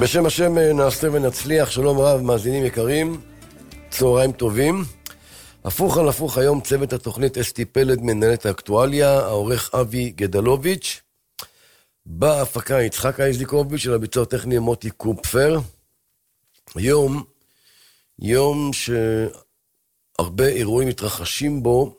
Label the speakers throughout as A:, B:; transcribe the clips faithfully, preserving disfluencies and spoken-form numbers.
A: בשם השם נעשה ונצליח. שלום רב מאזינים יקרים, צהריים טובים. הפוך על הפוך היום צוות התוכנית אסתי פלד מנהלת האקטואליה, העורך אבי גדלוביץ', בהפקה יצחק אייזליקוביץ', של הביצוע הטכני מוטי קופפר. יום יום שהרבה אירועים מתרחשים בו,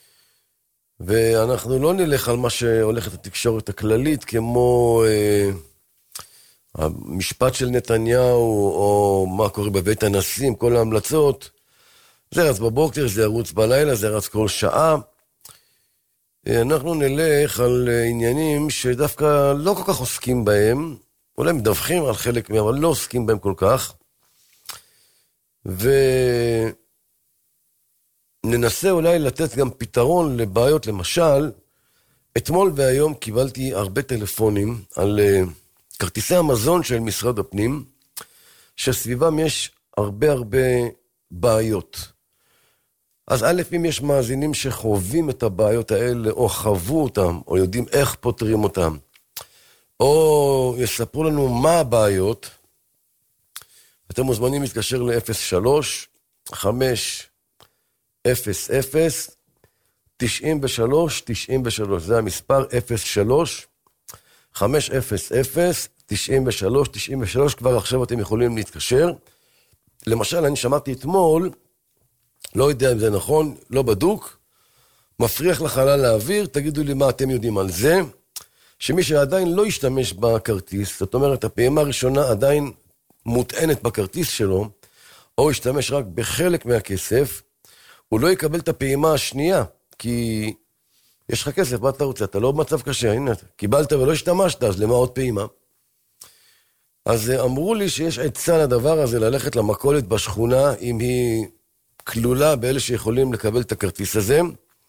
A: ואנחנו לא נלך על מה שהולכת התקשורת הכללית, כמו אה, המשפט של נתניהו, או מה קורה בבית הנשיא, כל ההמלצות. זה רץ בבוקר, זה ירוץ בלילה, זה רץ כל שעה. אנחנו נלך על עניינים שדווקא לא כל כך עוסקים בהם, אולי מדווחים על חלק מהם, אבל לא עוסקים בהם כל כך. וננסה אולי לתת גם פתרון לבעיות. למשל, אתמול והיום קיבלתי הרבה טלפונים על כרטיסי המזון של משרד הפנים, שסביבם יש הרבה הרבה בעיות. אז א', אם יש מאזינים שחווים את הבעיות האלה, או חוו אותם, או יודעים איך פותרים אותם, או יספרו לנו מה הבעיות, אתם מוזמנים להתקשר ל-אפס שלוש חמש אפס אפס תשעים ושלוש תשעים ושלוש. זה המספר אפס שלוש חמש אפס אפס תשעים ושלוש תשעים ושלוש. כבר עכשיו אתם יכולים להתקשר. למשל, אני שמעתי אתמול, לא יודע אם זה נכון, לא בדוק, מפריח לחלל לאוויר, תגידו לי מה אתם יודעים על זה, שמי שעדיין לא ישתמש בכרטיס, זאת אומרת, הפעימה הראשונה עדיין מוטענת בכרטיס שלו, או ישתמש רק בחלק מהכסף, הוא לא יקבל את הפעימה השנייה, כי יש לך כסף, מה אתה רוצה? אתה לא במצב קשה, הנה, קיבלת ולא השתמשת, אז למה עוד פעימה? אז אמרו לי שיש עצה לדבר הזה, ללכת למכולת בשכונה, אם היא כלולה באלה שיכולים לקבל את הכרטיס הזה,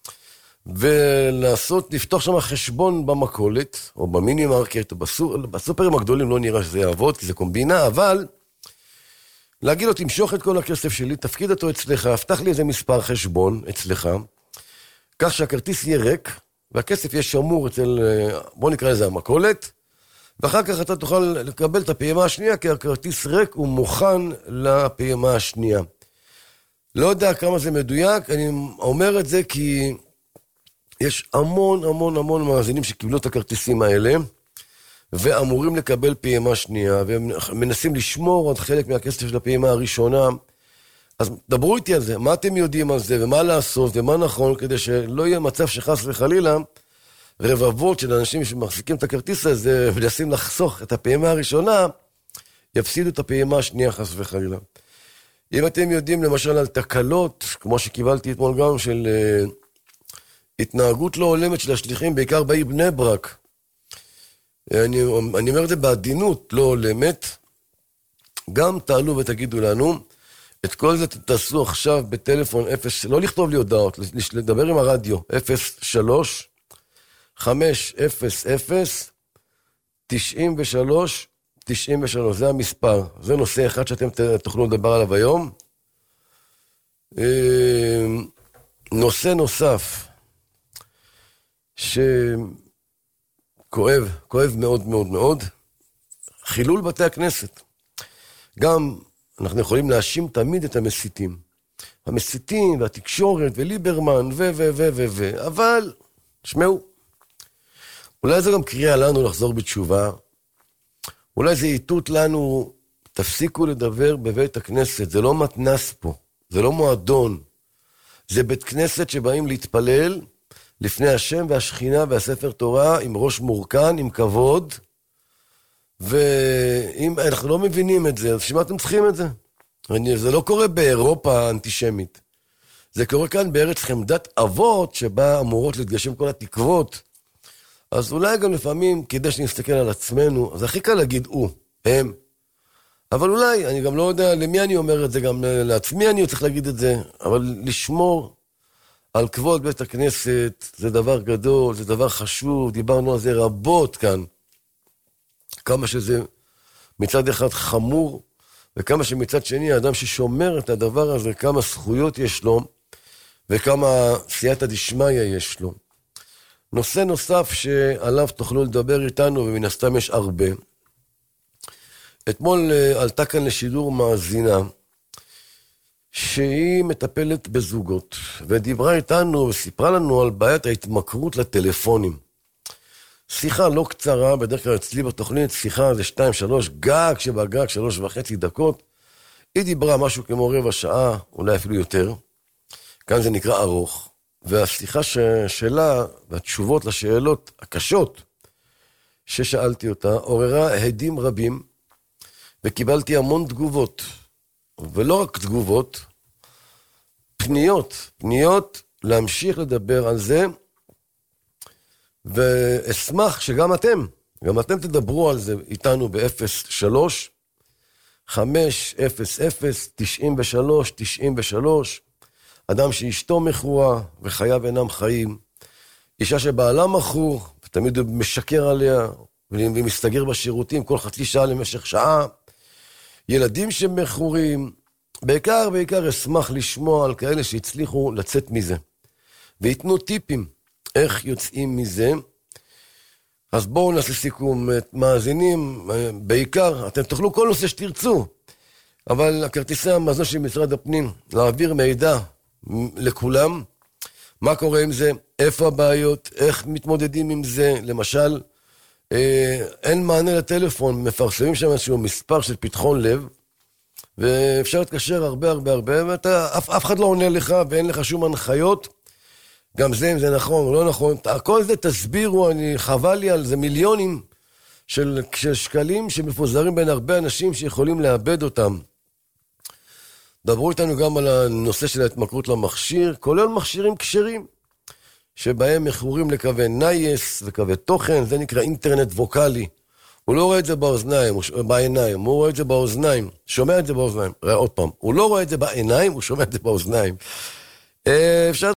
A: ולעשות, לפתוח שם חשבון במכולת, או במיני מרקט, או בסופ... בסופרים הגדולים לא נראה שזה יעבוד, כי זה קומבינה, אבל להגיד לו, תמשוך את כל הכסף שלי, תפקיד אותו אצלך, הפתח לי איזה מספר חשבון אצלך, כך שהכרטיס יהיה ריק, והכסף יהיה שמור אצל, בוא נקרא לזה המכולת, ואחר כך אתה תוכל לקבל את הפעימה השנייה, כי הכרטיס ריק הוא מוכן לפעימה השנייה. לא יודע כמה זה מדויק, אני אומר את זה כי יש המון המון המון מאזינים שקיבלו את הכרטיסים האלה, ואמורים לקבל פעימה שנייה, והם מנסים לשמור עוד חלק מהכסף של הפעימה הראשונה. אז דברו איתי על זה, מה אתם יודעים על זה, ומה לעשות, ומה נכון, כדי שלא יהיה מצב שחס וחלילה, רבבות של אנשים שמחזיקים את הכרטיס הזה, ולנסים לחסוך את הפעימה הראשונה, יפסידו את הפעימה השנייה חס וחלילה. אם אתם יודעים למשל על תקלות, כמו שקיבלתי אתמול גם, של uh, התנהגות לא הולמת של השליחים, בעיקר בעיר בני ברק, אני, אני אומר את זה בעדינות לא הולמת, גם תעלו ותגידו לנו, את כל זה תעשו עכשיו בטלפון אפס, לא לכתוב לי הודעות, לדבר עם הרדיו, אפס שלוש חמש אפס אפס תשעים ושלוש תשעים ושלוש, זה המספר. זה נושא אחד שאתם תוכלו לדבר עליו היום. נושא נוסף שכואב, כואב מאוד מאוד מאוד, חילול בתי הכנסת. גם אנחנו יכולים להאשים תמיד את המסיתים. המסיתים והתקשורת וליברמן ו ו ו ו ו אבל שמעו, אולי זה גם קריאה לנו לחזור בתשובה, אולי זה איתות לנו, תפסיקו לדבר בבית הכנסת, זה לא מתנס פה, זה לא מועדון, זה בית כנסת שבאים להתפלל לפני השם והשכינה והספר תורה, עם ראש מורכן, עם כבוד, ואם אנחנו לא מבינים את זה, אז שמה אתם צריכים את זה? זה לא קורה באירופה האנטישמית, זה קורה כאן בארץ חמדת אבות, שבה אמורות להתגשם כל התקוות, אז אולי גם לפעמים, כדי שנסתכל על עצמנו, אז הכי קל להגיד הוא, הם. אבל אולי, אני גם לא יודע למי אני אומר את זה, גם לעצמי אני צריך להגיד את זה, אבל לשמור על כבוד בית הכנסת, זה דבר גדול, זה דבר חשוב, דיברנו על זה רבות כאן. כמה שזה מצד אחד חמור, וכמה שמצד שני, האדם ששומר את הדבר הזה, כמה זכויות יש לו, וכמה סייעתא דשמיא יש לו. נושא נוסף שעליו תוכלו לדבר איתנו, ומן הסתם יש הרבה. אתמול עלתה כאן לשידור מאזינה, שהיא מטפלת בזוגות, ודיברה איתנו וסיפרה לנו על בעיית ההתמכרות לטלפונים. שיחה לא קצרה, בדרך כלל אצלי בתוכנית, שיחה זה שתיים, שלוש, גג שבגג, שלוש וחצי דקות. היא דיברה משהו כמו רבע שעה, אולי אפילו יותר. כאן זה נקרא ארוך. והשיחה ש... שלה, והתשובות לשאלות הקשות ששאלתי אותה, עוררה הדים רבים, וקיבלתי המון תגובות. ולא רק תגובות, פניות, פניות להמשיך לדבר על זה, ואשמח שגם אתם, גם אתם תדברו על זה איתנו ב-אפס שלוש חמש אפס אפס תשעים ושלוש תשעים ושלוש, אדם שאשתו מכורה וחייו אינם חיים, אישה שבעלה מכור ותמיד הוא משקר עליה ומסתגר בשירותים כל חצי שעה למשך שעה, ילדים שמכורים, בעיקר בעיקר אשמח לשמוע על כאלה שהצליחו לצאת מזה ויתנו טיפים איך יוצאים מזה. אז בואו נעשה סיכום. מאזינים, בעיקר, אתם תוכלו כל נושא שתרצו, אבל הכרטיסי המאזן של משרד הפנים, להעביר מידע לכולם, מה קורה עם זה, איפה הבעיות, איך מתמודדים עם זה, למשל, אה, אין מענה לטלפון, מפרסמים שם איזשהו מספר של פתחון לב, ואפשר להתקשר הרבה הרבה הרבה, ואתה, אף, אף אחד לא עונה לך, ואין לך שום הנחיות, גם זה, אם זה נכון או לא נכון, הכל זה תסבירו, אני חבל לי על זה מיליונים של, של שקלים שמפוזרים בין הרבה אנשים שיכולים לאבד אותם. דברו איתנו גם על הנושא של ההתמכרות למכשיר, כולל מכשירים כשרים, שבהם מכורים לקווי נייס וקווי תוכן, זה נקרא אינטרנט ווקלי. הוא לא רואה את זה באוזניים, הוא, בעיניים, הוא רואה את זה באוזניים, שומע את זה באוזניים, ראה עוד פעם, הוא לא רואה את זה בעיניים, הוא שומע את זה באוזניים. אפשר